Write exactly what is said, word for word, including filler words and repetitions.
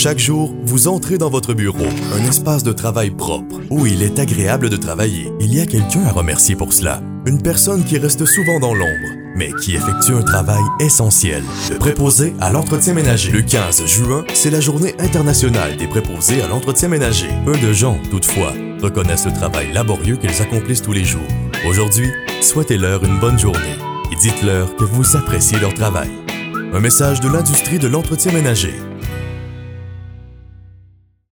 Chaque jour, vous entrez dans votre bureau, un espace de travail propre, où il est agréable de travailler. Il y a quelqu'un à remercier pour cela. Une personne qui reste souvent dans l'ombre, mais qui effectue un travail essentiel. Le préposé à l'entretien ménager. Le quinze juin, c'est la journée internationale des préposés à l'entretien ménager. Peu de gens, toutefois, reconnaissent le travail laborieux qu'ils accomplissent tous les jours. Aujourd'hui, souhaitez-leur une bonne journée et dites-leur que vous appréciez leur travail. Un message de l'industrie de l'entretien ménager.